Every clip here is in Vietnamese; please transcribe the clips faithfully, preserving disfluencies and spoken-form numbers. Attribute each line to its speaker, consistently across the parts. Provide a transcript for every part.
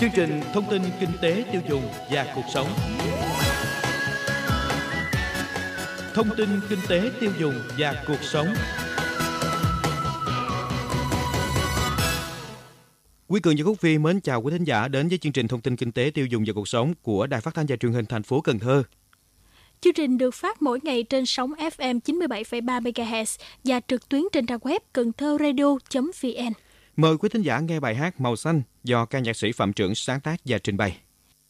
Speaker 1: Chương trình thông tin kinh tế tiêu dùng và cuộc sống. Thông tin kinh tế tiêu dùng và cuộc sống. Quý Cường và Cúc Phi mến chào quý thính giả đến với chương trình thông tin kinh tế tiêu dùng và cuộc sống của Đài Phát thanh và Truyền hình thành phố Cần Thơ.
Speaker 2: Chương trình được phát mỗi ngày trên sóng ép em chín mươi bảy phẩy ba mê ga héc và trực tuyến trên trang web cầnthoradio chấm vn.
Speaker 1: Mời quý thính giả nghe bài hát Màu Xanh do ca nhạc sĩ Phạm Trưởng sáng tác và trình bày.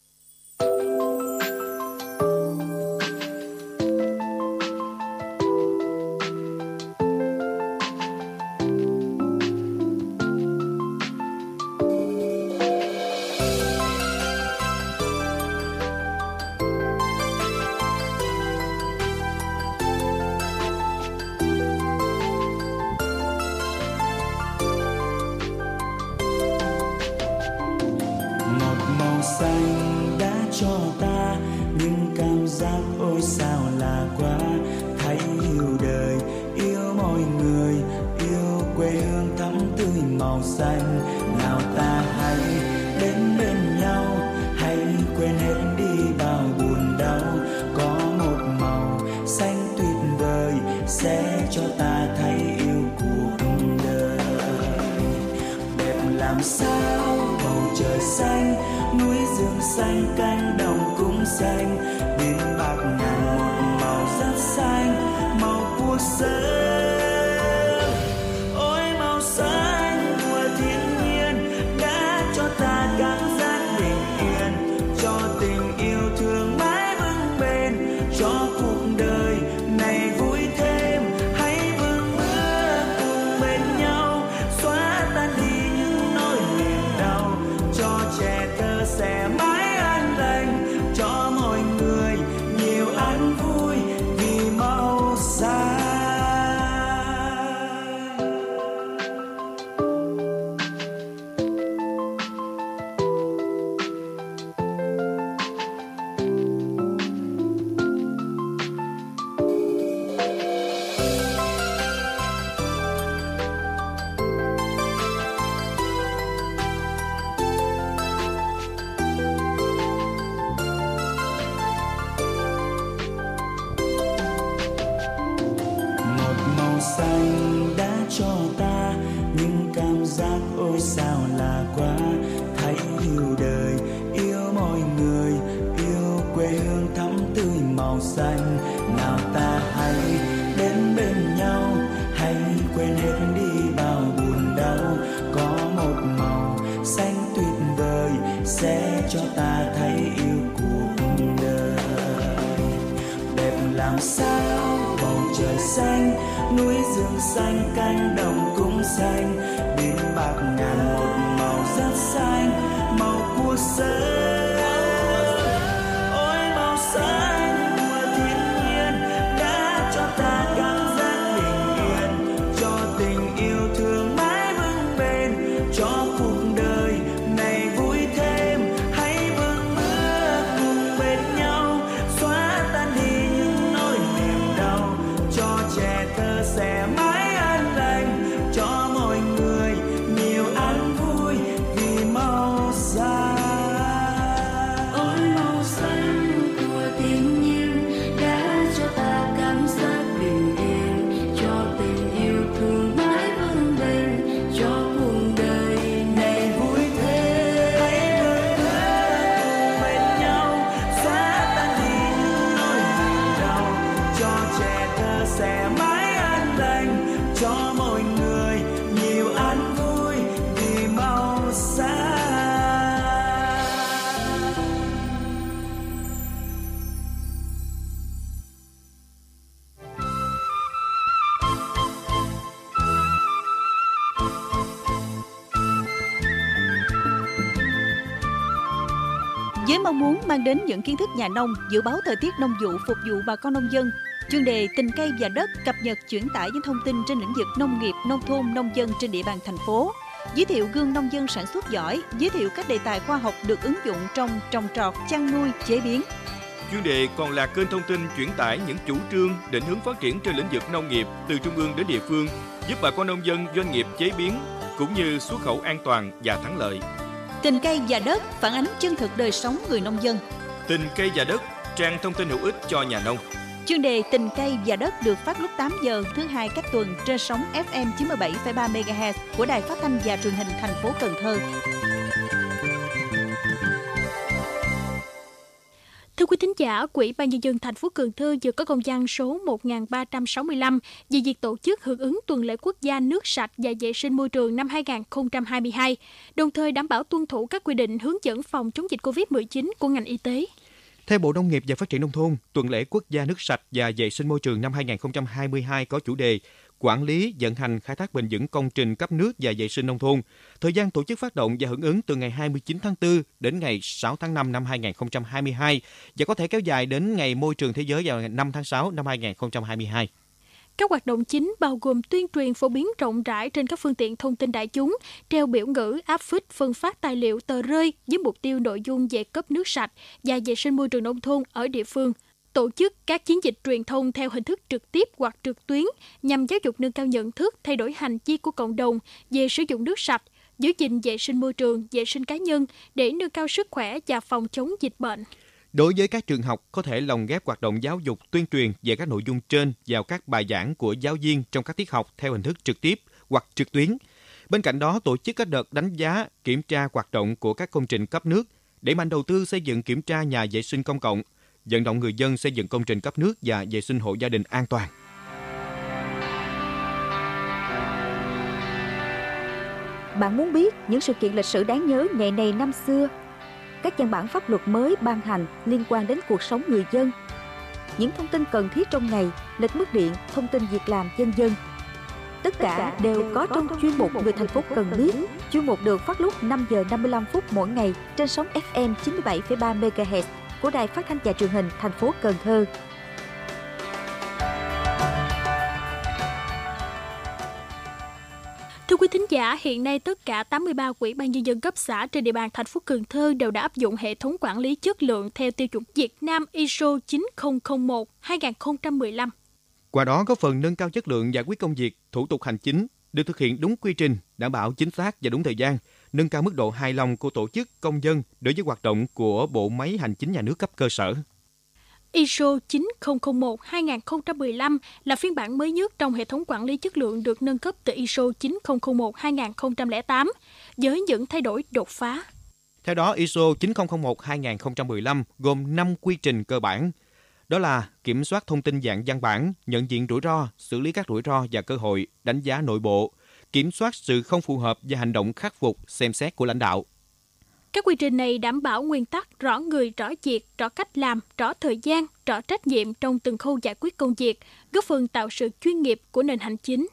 Speaker 2: Với mong muốn mang đến những kiến thức nhà nông, dự báo thời tiết nông vụ phục vụ bà con nông dân, chuyên đề Tình cây và đất cập nhật chuyển tải những thông tin trên lĩnh vực nông nghiệp, nông thôn, nông dân trên địa bàn thành phố, giới thiệu gương nông dân sản xuất giỏi, giới thiệu các đề tài khoa học được ứng dụng trong trồng trọt, chăn nuôi, chế biến.
Speaker 1: Chuyên đề còn là kênh thông tin chuyển tải những chủ trương, định hướng phát triển trên lĩnh vực nông nghiệp từ trung ương đến địa phương, giúp bà con nông dân, doanh nghiệp chế biến cũng như xuất khẩu an toàn và thắng lợi.
Speaker 2: Tình cây và đất phản ánh chân thực đời sống người nông dân.
Speaker 1: Tình cây và đất, trang thông tin hữu ích cho nhà nông.
Speaker 2: Chuyên đề Tình cây và đất được phát lúc tám giờ thứ hai các tuần trên sóng ép em chín mươi bảy phẩy ba mê ga héc của Đài Phát thanh và Truyền hình thành phố Cần Thơ.
Speaker 3: Thưa quý thính giả, Ủy ban Nhân dân thành phố Cần Thơ vừa có công văn số một nghìn ba trăm sáu mươi lăm về việc tổ chức hưởng ứng tuần lễ quốc gia nước sạch và vệ sinh môi trường năm hai không hai hai, đồng thời đảm bảo tuân thủ các quy định hướng dẫn phòng chống dịch covid mười chín của ngành y tế.
Speaker 1: Theo Bộ Nông nghiệp và Phát triển Nông thôn, tuần lễ quốc gia nước sạch và vệ sinh môi trường năm hai không hai hai có chủ đề quản lý, vận hành, khai thác bền vững công trình cấp nước và vệ sinh nông thôn. Thời gian tổ chức phát động và hưởng ứng từ ngày hai mươi chín tháng tư đến ngày sáu tháng năm năm hai không hai hai và có thể kéo dài đến ngày môi trường thế giới vào ngày năm tháng sáu năm hai không hai hai.
Speaker 3: Các hoạt động chính bao gồm tuyên truyền phổ biến rộng rãi trên các phương tiện thông tin đại chúng, treo biểu ngữ, áp phích, phân phát tài liệu, tờ rơi với mục tiêu nội dung về cấp nước sạch và vệ sinh môi trường nông thôn ở địa phương. Tổ chức các chiến dịch truyền thông theo hình thức trực tiếp hoặc trực tuyến nhằm giáo dục nâng cao nhận thức, thay đổi hành vi của cộng đồng về sử dụng nước sạch, giữ gìn vệ sinh môi trường, vệ sinh cá nhân để nâng cao sức khỏe và phòng chống dịch bệnh.
Speaker 1: Đối với các trường học, có thể lồng ghép hoạt động giáo dục tuyên truyền về các nội dung trên vào các bài giảng của giáo viên trong các tiết học theo hình thức trực tiếp hoặc trực tuyến. Bên cạnh đó, tổ chức các đợt đánh giá, kiểm tra hoạt động của các công trình cấp nước, đẩy mạnh đầu tư xây dựng kiểm tra nhà vệ sinh công cộng, vận động người dân xây dựng công trình cấp nước và vệ sinh hộ gia đình an toàn.
Speaker 4: Bạn muốn biết những sự kiện lịch sử đáng nhớ ngày này năm xưa, các văn bản pháp luật mới ban hành liên quan đến cuộc sống người dân, những thông tin cần thiết trong ngày, lịch mức điện, thông tin việc làm dân dân. Tất cả đều có trong chuyên mục Người thành phố cần biết. Chuyên mục được phát lúc năm giờ năm mươi lăm phút mỗi ngày trên sóng ép em chín mươi bảy phẩy ba mê ga héc của Đài Phát thanh và Truyền hình thành phố Cần Thơ.
Speaker 3: Thưa quý thính giả, hiện nay tất cả tám mươi ba ủy ban nhân dân cấp xã trên địa bàn thành phố Cần Thơ đều đã áp dụng hệ thống quản lý chất lượng theo tiêu chuẩn Việt Nam i ét o chín không không một hai không một lăm.
Speaker 1: Qua đó góp phần nâng cao chất lượng giải quyết công việc, thủ tục hành chính, được thực hiện đúng quy trình, đảm bảo chính xác và đúng thời gian, nâng cao mức độ hài lòng của tổ chức, công dân đối với hoạt động của bộ máy hành chính nhà nước cấp cơ sở.
Speaker 3: i ét o chín không không một hai không một lăm là phiên bản mới nhất trong hệ thống quản lý chất lượng được nâng cấp từ i ét o chín không không một hai không không tám với những thay đổi đột phá.
Speaker 1: Theo đó, i ét o chín không không một hai không một lăm gồm năm quy trình cơ bản. Đó là kiểm soát thông tin dạng văn bản, nhận diện rủi ro, xử lý các rủi ro và cơ hội, đánh giá nội bộ, kiểm soát sự không phù hợp và hành động khắc phục, xem xét của lãnh đạo.
Speaker 3: Các quy trình này đảm bảo nguyên tắc rõ người, rõ việc, rõ cách làm, rõ thời gian, rõ trách nhiệm trong từng khâu giải quyết công việc, góp phần tạo sự chuyên nghiệp của nền hành chính.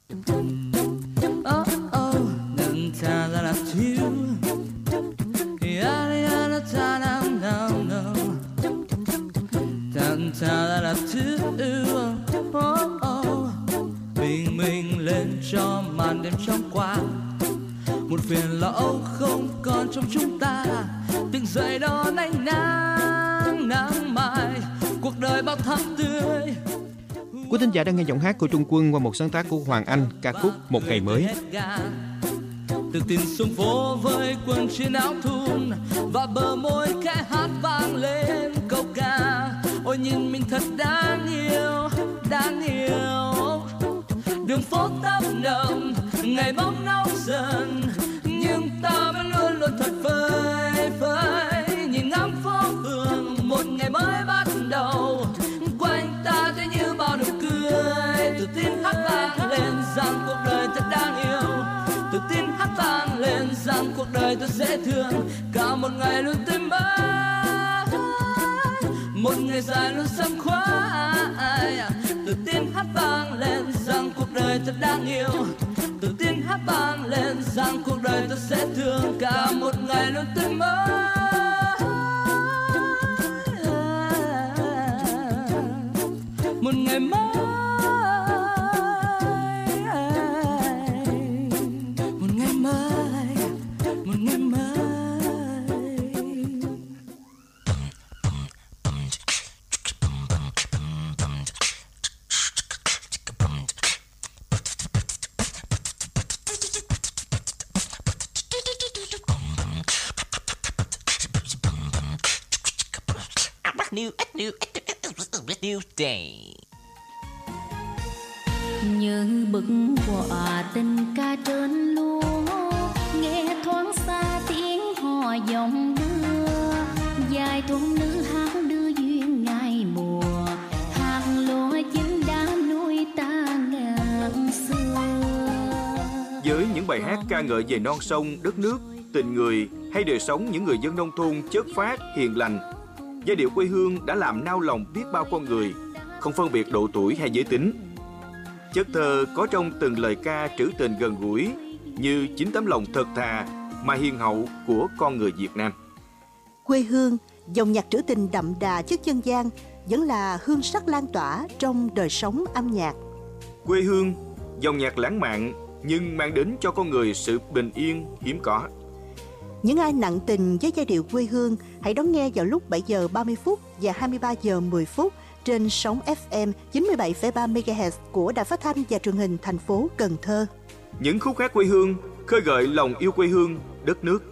Speaker 5: Bình minh lên cho màn đêm trong qua, một phiền lo không còn trong chúng ta, từng dậy đón ánh nắng nắng mai, cuộc đời bao thắm tươi.
Speaker 1: Quý thính giả đang nghe giọng hát của Trung Quân qua một sáng tác của Hoàng Anh, ca khúc Một Ngày Mới.
Speaker 5: Tự tin xuống phố với quần chiến áo thun và bờ môi khẽ hát vang lên câu ca. Ôi nhìn mình thật đáng yêu, đáng yêu. Đường phố tấp nập, ngày bóng nóng dần, nhưng ta vẫn luôn luôn thật phơi phới. Nhìn ngắm phố phường, một ngày mới bắt đầu. Quanh ta thấy như bao nụ cười. Tự tin hát vang lên rằng cuộc đời thật đáng yêu. Tự tin hát vang lên rằng cuộc đời thật dễ thương. Cả một ngày luôn tươi mới, một ngày dài luôn sảng khoái. Tự tin hát vang lên rằng cuộc đời thật đáng yêu. Tự tin hát vang lên rằng cuộc đời thật dễ thương. Cả một ngày luôn tươi mới, một ngày mới.
Speaker 6: new, new, new day.
Speaker 7: Như bức họa tình ca trên lúa, nghe thoáng xa tiếng hò dòng đưa, dài thôn nữ hát đưa duyên ngày mùa, hạt lúa chín đã nuôi ta ngàn xưa.
Speaker 1: Với những bài hát ca ngợi về non sông, đất nước, tình người hay đời sống những người dân nông thôn chất phác, hiền lành, giai điệu quê hương đã làm nao lòng biết bao con người, không phân biệt độ tuổi hay giới tính. Chất thơ có trong từng lời ca trữ tình gần gũi, như chính tấm lòng thật thà mà hiền hậu của con người Việt Nam.
Speaker 8: Quê hương, dòng nhạc trữ tình đậm đà chất dân gian, vẫn là hương sắc lan tỏa trong đời sống âm nhạc.
Speaker 1: Quê hương, dòng nhạc lãng mạn nhưng mang đến cho con người sự bình yên hiếm có.
Speaker 8: Những ai nặng tình với giai điệu quê hương, hãy đón nghe vào lúc bảy giờ ba mươi phút và hai mươi ba giờ mười phút trên sóng ép em chín mươi bảy phẩy ba mê ga héc của Đài Phát thanh và Truyền hình thành phố Cần Thơ.
Speaker 1: Những khúc hát quê hương khơi gợi lòng yêu quê hương, đất nước.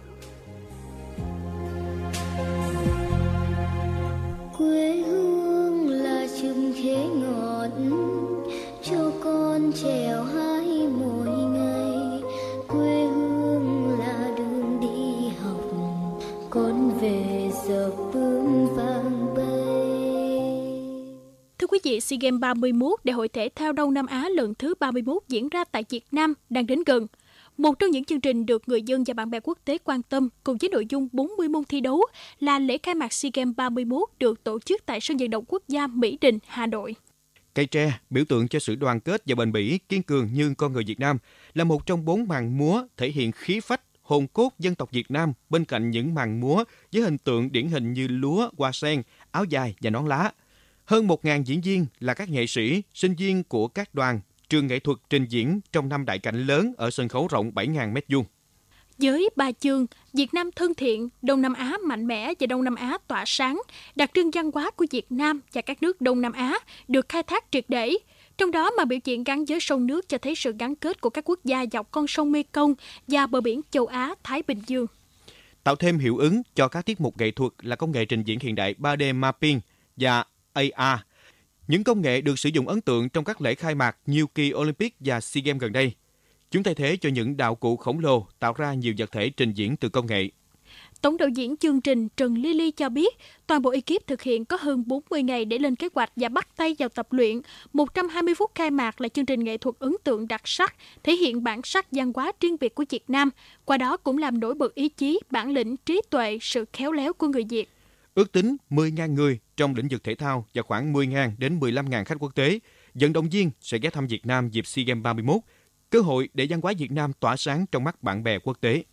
Speaker 7: Quê hương là chùm khế ngọt cho con trèo hái mỗi ngày. Quê hương là đường đi học, con về giờ bướm vàng bay.
Speaker 3: Thưa quý vị, SEA Games ba mươi mốt, Đại hội thể thao Đông Nam Á lần thứ ba mươi mốt diễn ra tại Việt Nam đang đến gần. Một trong những chương trình được người dân và bạn bè quốc tế quan tâm cùng với nội dung bốn mươi môn thi đấu là lễ khai mạc SEA Games ba mươi mốt được tổ chức tại sân vận động quốc gia Mỹ Đình, Hà Nội.
Speaker 1: Cây tre, biểu tượng cho sự đoàn kết và bền bỉ, kiên cường như con người Việt Nam, là một trong bốn màn múa thể hiện khí phách, hồn cốt dân tộc Việt Nam bên cạnh những màn múa với hình tượng điển hình như lúa, hoa sen, áo dài và nón lá. Hơn một nghìn diễn viên là các nghệ sĩ, sinh viên của các đoàn, trường nghệ thuật trình diễn trong năm đại cảnh lớn ở sân khấu rộng bảy nghìn mét vuông.
Speaker 3: Với ba chương Việt Nam thân thiện, Đông Nam Á mạnh mẽ và Đông Nam Á tỏa sáng, đặc trưng văn hóa của Việt Nam và các nước Đông Nam Á được khai thác triệt để. Trong đó mà biểu diễn gắn với sông nước cho thấy sự gắn kết của các quốc gia dọc con sông Mekong và bờ biển châu Á, Thái Bình Dương.
Speaker 1: Tạo thêm hiệu ứng cho các tiết mục nghệ thuật là công nghệ trình diễn hiện đại ba D mapping và A R. Những công nghệ được sử dụng ấn tượng trong các lễ khai mạc nhiều kỳ Olympic và SEA Games gần đây. Chúng thay thế cho những đạo cụ khổng lồ tạo ra nhiều vật thể trình diễn từ công nghệ.
Speaker 3: Tổng đạo diễn chương trình Trần Ly Ly cho biết, toàn bộ ekip thực hiện có hơn bốn mươi ngày để lên kế hoạch và bắt tay vào tập luyện. một trăm hai mươi phút khai mạc là chương trình nghệ thuật ấn tượng đặc sắc, thể hiện bản sắc văn hóa riêng biệt của Việt Nam, qua đó cũng làm nổi bật ý chí, bản lĩnh, trí tuệ, sự khéo léo của người Việt.
Speaker 1: Ước tính mười nghìn người trong lĩnh vực thể thao và khoảng mười nghìn đến mười lăm nghìn khách quốc tế, vận động viên sẽ ghé thăm Việt Nam dịp SEA Games ba mươi mốt, cơ hội để văn hóa Việt Nam tỏa sáng trong mắt bạn bè quốc tế.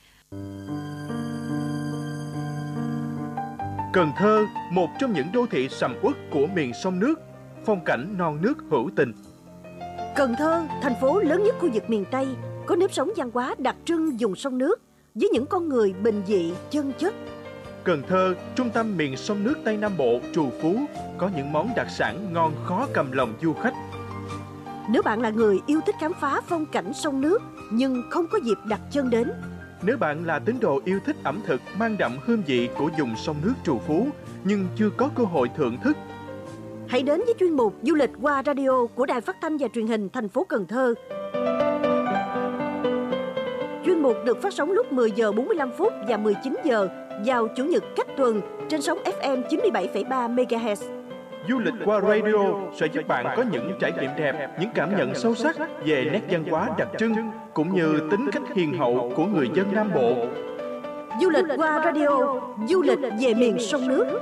Speaker 9: Cần Thơ, một trong những đô thị sầm uất của miền sông nước, phong cảnh non nước hữu tình.
Speaker 8: Cần Thơ, thành phố lớn nhất khu vực miền Tây, có nếp sống văn hóa đặc trưng vùng sông nước, với những con người bình dị, chân chất.
Speaker 9: Cần Thơ, trung tâm miền sông nước Tây Nam Bộ, trù phú, có những món đặc sản ngon khó cầm lòng du khách.
Speaker 8: Nếu bạn là người yêu thích khám phá phong cảnh sông nước nhưng không có dịp đặt chân đến,
Speaker 9: nếu bạn là tín đồ yêu thích ẩm thực mang đậm hương vị của vùng sông nước trù phú nhưng chưa có cơ hội thưởng thức,
Speaker 8: hãy đến với chuyên mục Du lịch qua radio của Đài Phát thanh và Truyền hình thành phố Cần Thơ. Chuyên mục được phát sóng lúc mười giờ bốn mươi lăm phút và mười chín giờ vào Chủ nhật cách tuần trên sóng ép em chín mươi bảy phẩy ba mê ga héc.
Speaker 9: Du lịch qua radio sẽ giúp bạn có những trải nghiệm đẹp, những cảm nhận sâu sắc về nét văn hóa đặc trưng cũng như tính cách hiền hậu của người dân Nam Bộ.
Speaker 8: Du lịch qua radio, du lịch về miền sông nước.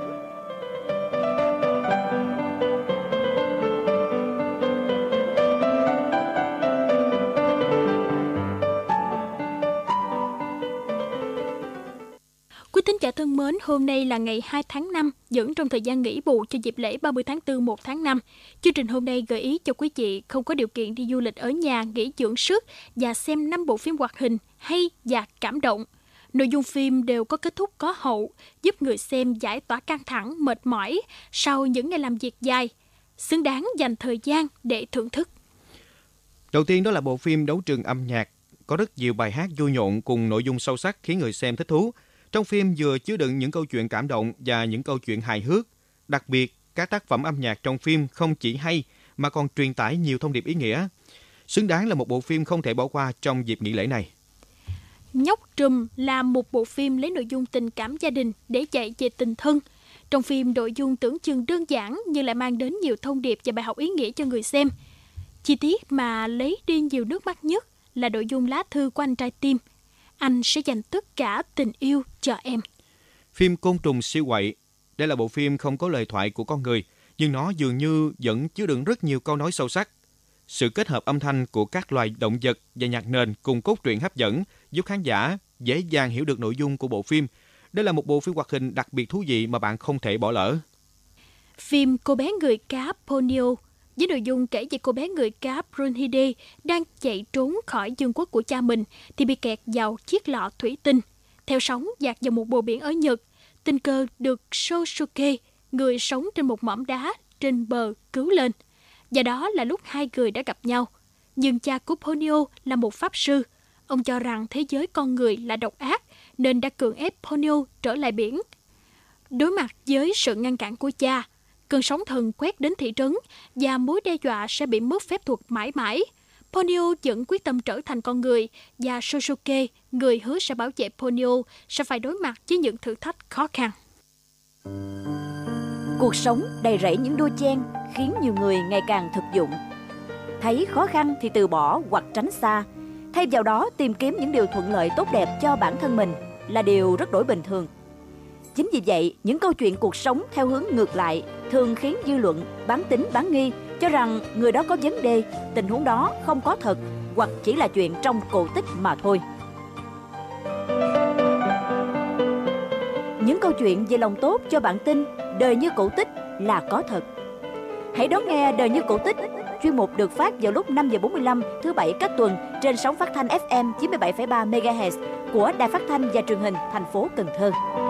Speaker 3: Quý thính giả thân mến, hôm nay là ngày hai tháng năm, vẫn trong thời gian nghỉ bù cho dịp lễ ba mươi tháng tư một tháng năm. Chương trình hôm nay gợi ý cho quý vị không có điều kiện đi du lịch ở nhà nghỉ dưỡng sức và xem năm bộ phim hoạt hình hay và cảm động. Nội dung phim đều có kết thúc có hậu, giúp người xem giải tỏa căng thẳng, mệt mỏi sau những ngày làm việc dài, xứng đáng dành thời gian để thưởng thức.
Speaker 1: Đầu tiên đó là bộ phim Đấu trường âm nhạc, có rất nhiều bài hát vui nhộn cùng nội dung sâu sắc khiến người xem thích thú. Trong phim vừa chứa đựng những câu chuyện cảm động và những câu chuyện hài hước. Đặc biệt, các tác phẩm âm nhạc trong phim không chỉ hay mà còn truyền tải nhiều thông điệp ý nghĩa. Xứng đáng là một bộ phim không thể bỏ qua trong dịp nghỉ lễ này.
Speaker 3: Nhóc Trùm là một bộ phim lấy nội dung tình cảm gia đình để dạy về tình thân. Trong phim, nội dung tưởng chừng đơn giản nhưng lại mang đến nhiều thông điệp và bài học ý nghĩa cho người xem. Chi tiết mà lấy đi nhiều nước mắt nhất là nội dung lá thư của anh trai Tim. Anh sẽ dành tất cả tình yêu cho em.
Speaker 1: Phim Côn trùng siêu quậy. Đây là bộ phim không có lời thoại của con người, nhưng nó dường như vẫn chứa đựng rất nhiều câu nói sâu sắc. Sự kết hợp âm thanh của các loài động vật và nhạc nền cùng cốt truyện hấp dẫn giúp khán giả dễ dàng hiểu được nội dung của bộ phim. Đây là một bộ phim hoạt hình đặc biệt thú vị mà bạn không thể bỏ lỡ.
Speaker 3: Phim Cô bé người cá Ponyo với nội dung kể về cô bé người cá Brunhilde đang chạy trốn khỏi vương quốc của cha mình thì bị kẹt vào chiếc lọ thủy tinh. Theo sóng dạt vào một bờ biển ở Nhật, tình cờ được Shosuke, người sống trên một mỏm đá trên bờ, cứu lên. Và đó là lúc hai người đã gặp nhau. Nhưng cha của Ponyo là một pháp sư. Ông cho rằng thế giới con người là độc ác nên đã cưỡng ép Ponyo trở lại biển. Đối mặt với sự ngăn cản của cha, cơn sóng thần quét đến thị trấn và mối đe dọa sẽ bị mất phép thuật mãi mãi. Ponyo vẫn quyết tâm trở thành con người và Shosuke, người hứa sẽ bảo vệ Ponyo, sẽ phải đối mặt với những thử thách khó khăn.
Speaker 4: Cuộc sống đầy rẫy những đôi chen khiến nhiều người ngày càng thực dụng. Thấy khó khăn thì từ bỏ hoặc tránh xa, thay vào đó tìm kiếm những điều thuận lợi tốt đẹp cho bản thân mình là điều rất đổi bình thường. Chính vì vậy, những câu chuyện cuộc sống theo hướng ngược lại thường khiến dư luận bán tín bán nghi, cho rằng người đó có vấn đề, tình huống đó không có thật hoặc chỉ là chuyện trong cổ tích mà thôi. Những câu chuyện về lòng tốt cho bạn tin đời như cổ tích là có thật. Hãy đón nghe Đời như cổ tích, chuyên mục được phát vào lúc năm giờ bốn mươi lăm thứ bảy các tuần trên sóng phát thanh ép em chín mươi bảy phẩy ba mê ga héc của Đài Phát thanh và Truyền hình thành phố Cần Thơ.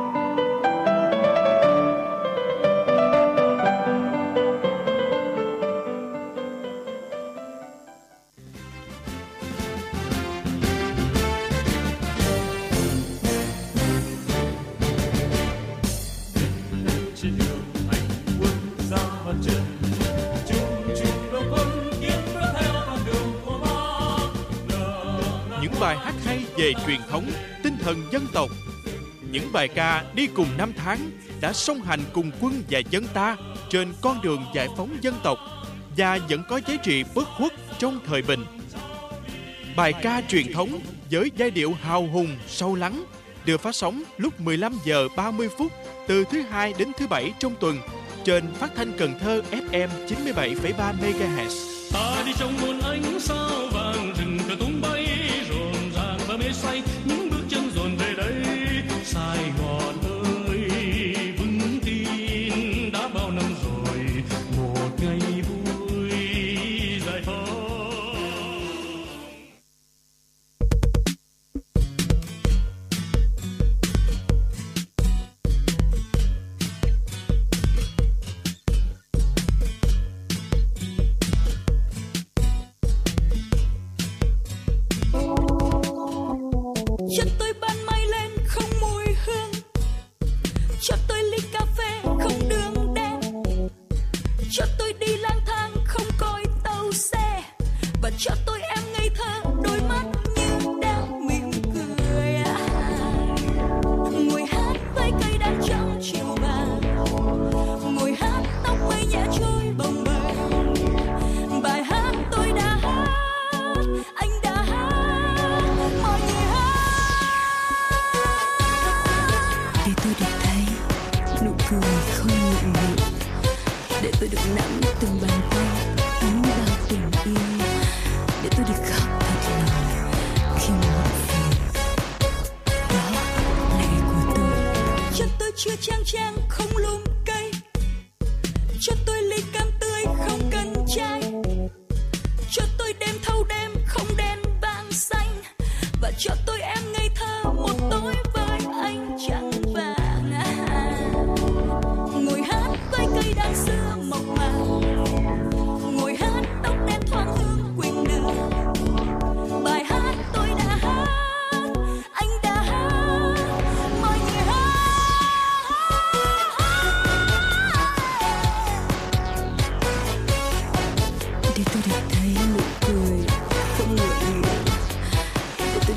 Speaker 10: Bài hát hay về truyền thống, tinh thần dân tộc. Những bài ca đi cùng năm tháng đã song hành cùng quân và dân ta trên con đường giải phóng dân tộc và vẫn có giá trị bất khuất trong thời bình. Bài ca truyền thống với giai điệu hào hùng, sâu lắng được phát sóng lúc mười lăm giờ ba mươi phút từ thứ hai đến thứ bảy trong tuần trên phát thanh Cần Thơ ép em chín mươi bảy phẩy ba mê ga héc.
Speaker 11: Ta đi trong muôn ánh sao vàng, rừng cờ tung bay rộn ràng và mê say, những bước chân dồn về đây. Sài Gòn ơi, vững tin đã bao năm rồi, một ngày vui giải phóng.
Speaker 12: Cho tôi ban mai lên không mùi hương, cho tôi ly cà phê không đường đen, cho tôi đi lang thang không coi tàu xe, và cho tôi em ngây thơ đôi mắt như đang mỉm cười. Ngồi hát với cây đàn trong chiều vàng, ngồi hát tóc mây nhẹ trôi bồng bềnh. Bài hát tôi đã hát, anh đã hát, mọi người hát. Để tôi được thấy nụ cười không ngượng ngùng, để tôi được nắm từng bàn tay ấm bao tình yêu, để tôi được khóc thật lòng khi muộn phiền. Đó là ngày của tôi. Cho tôi chưa trang trang không lùm cây, cho tôi ly cam tươi không cần chai, cho tôi đêm thâu đêm không đèn vàng xanh, và cho tôi em ngây thơ một tối với anh trắng vàng. Ngồi hát với cây đàn xưa mộc mạc, ngồi hát tóc đen thoáng hương quỳnh đường. Bài hát tôi đã hát, anh đã hát, mọi người hát.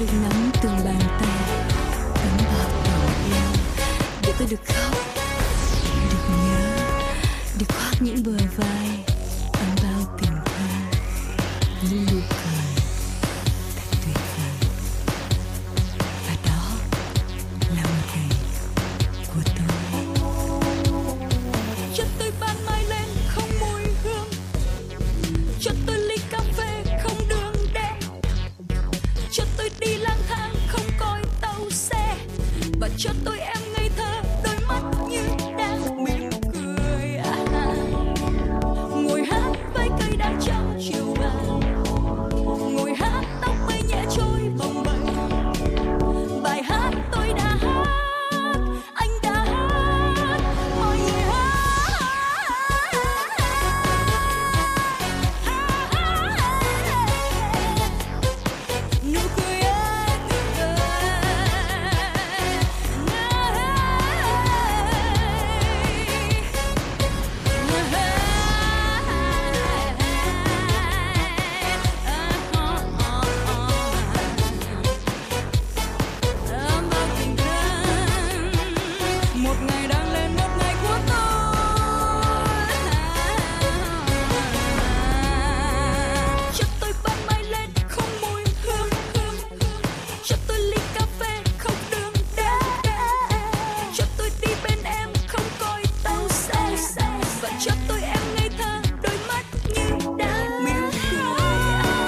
Speaker 12: được nắm từng bàn tay, ấm bao tình yêu, để tôi được khóc, được nhớ, được khoác những bờ vai, ấm bao tình thơ, những nụ cười thật tuyệt vời. Và đó là một ngày của tôi.
Speaker 13: Cho tôi ban mai lên không mùi hương, cho tôi ly cà phê không đường đen, cho tôi đi lang thang không coi tàu xe, và cho tôi em ngây thơ đôi mắt như đang mỉm cười. À, ngồi hát với cây đa trong chiều vàng, ngồi hát tóc mây nhẹ trôi bồng bềnh. Bài hát tôi đã hát, anh đã hát, mọi người hát. Nụ cười ấy, một ngày đang lên một ngày của tôi. Cho tôi ban mai lên không mùi hương, cho tôi ly cà phê không đường đen, cho tôi đi bên em không coi tàu xe, và cho tôi em ngây thơ đôi mắt như đang mỉm cười.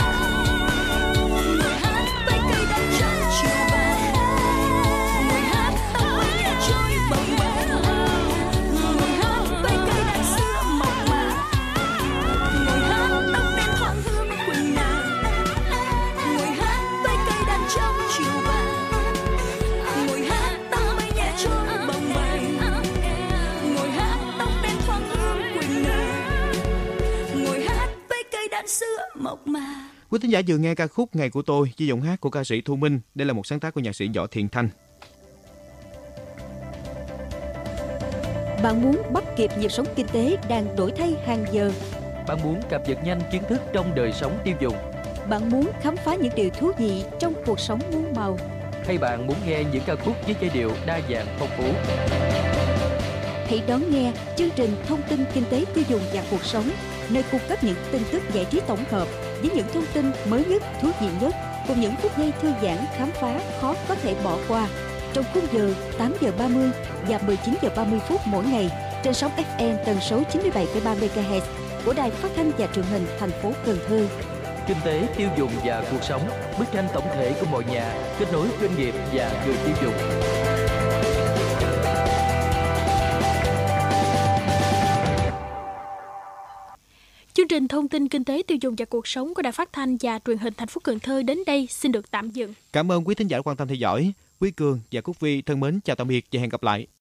Speaker 13: Ngồi hát với cây đa trong chiều vàng, ngồi hát tóc mây nhẹ trôi bồng bềnh, ngồi hát với cây đa xưa mộc mạc, ngồi hát tóc đen thoáng hương quỳnh nàng, ngồi hát với cây đa trong chiều vàng, ngồi hát tóc mây nhẹ trôi bồng bềnh, ngồi hát tóc đen thoáng hương quỳnh nàng, ngồi hát với cây đàn xưa mộc mạc.
Speaker 1: Quý thính giả vừa nghe ca khúc Ngày của tôi với giọng hát của ca sĩ Thu Minh. Đây là một sáng tác của nhạc sĩ Võ Thiện Thanh.
Speaker 4: Bạn muốn bắt kịp nhịp sống kinh tế đang đổi thay hàng giờ.
Speaker 14: Bạn muốn cập nhật nhanh kiến thức trong đời sống tiêu dùng.
Speaker 4: Bạn muốn khám phá những điều thú vị trong cuộc sống muôn màu.
Speaker 14: Hay bạn muốn nghe những ca khúc với giai điệu đa dạng phong phú.
Speaker 4: Hãy đón nghe chương trình Thông tin Kinh tế tiêu dùng và cuộc sống, nơi cung cấp những tin tức giải trí tổng hợp với những thông tin mới nhất, thú vị nhất, cùng những phút giây thư giãn khám phá khó có thể bỏ qua. Trong khung giờ tám giờ ba mươi và mười chín giờ ba mươi phút mỗi ngày trên sóng ép em tần số chín mươi bảy phẩy ba mê ga héc của Đài Phát thanh và Truyền hình thành phố Cần Thơ.
Speaker 14: Kinh tế tiêu dùng và cuộc sống, bức tranh tổng thể của mọi nhà, kết nối doanh nghiệp và người tiêu dùng.
Speaker 3: Chương trình Thông tin Kinh tế tiêu dùng và cuộc sống của Đài Phát thanh và Truyền hình thành phố Cần Thơ đến đây xin được tạm dừng.
Speaker 1: Cảm ơn quý thính giả quan tâm theo dõi. Quý Cường và Cúc Vi thân mến chào tạm biệt và hẹn gặp lại.